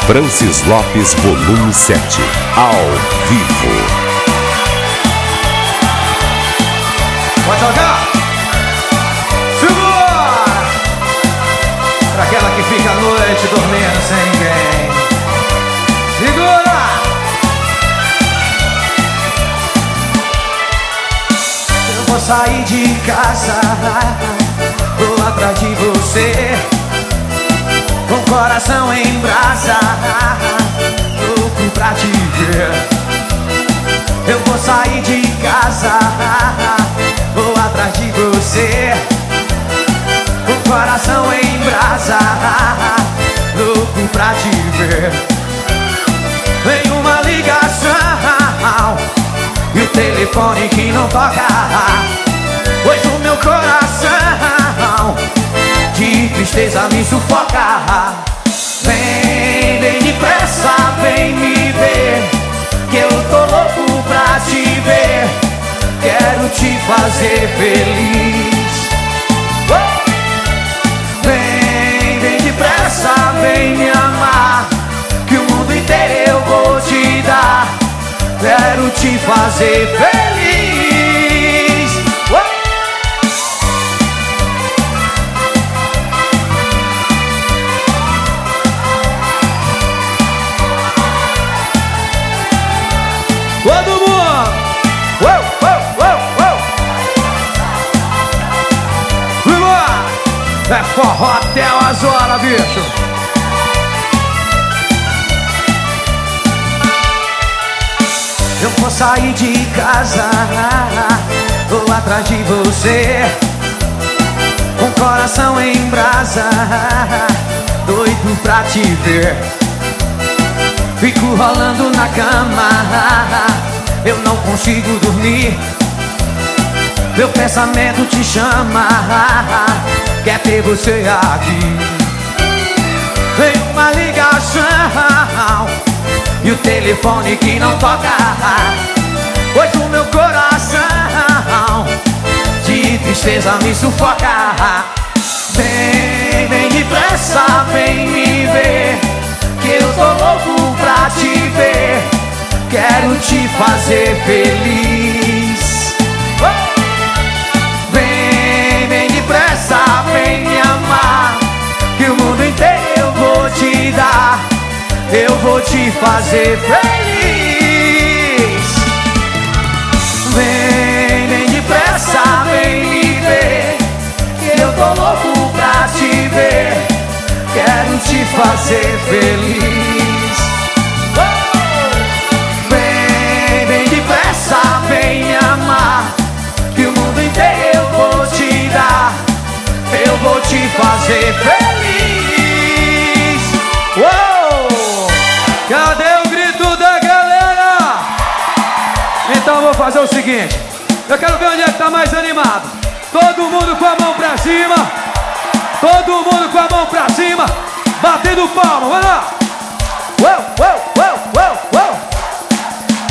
Francis Lopes, volume 7, ao vivo. Vai tocar? Segura! Pra aquela que fica à noite dormindo sem ninguém. Segura! Eu vou sair de casa, vou atrás de você, com coração em brasa, louco pra te ver. Eu vou sair de casa, vou atrás de você, com coração em brasa, louco pra te ver. Vem uma ligação e o telefone que não toca, pois o meu coração de tristeza me sufoca. Vem depressa, vem me ver, que eu tô louco pra te ver. Quero te fazer feliz. Vem depressa, vem me amar, que o mundo inteiro eu vou te dar. Quero te fazer feliz. Todo mundo! Uou, uou, uou, uou! Vamos! É forró até as horas, bicho! Eu vou sair de casa, vou atrás de você, com coração em brasa, doido pra te ver. Fico rolando na cama, eu não consigo dormir. Meu pensamento te chama, quer ter você aqui. Vem uma ligação e o telefone que não toca, pois o meu coração de tristeza me sufoca. Vem depressa, vem me ver, que eu tô louco pra te ver. Quero te fazer feliz. Vem depressa, vem me amar, que o mundo inteiro eu vou te dar. Eu vou te fazer feliz. Vem depressa, vem me ver, que eu tô louco pra te ver. Quero te fazer feliz. Vem depressa, vem me amar, que o mundo inteiro eu vou te dar. Eu vou te fazer feliz. Uou! Cadê o grito da galera? Então eu vou fazer o seguinte, eu quero ver onde é que tá mais animado. Todo mundo com a mão pra cima. Todo mundo com a mão pra cima, batendo palma, vai lá! Uou, uou, uou, uou!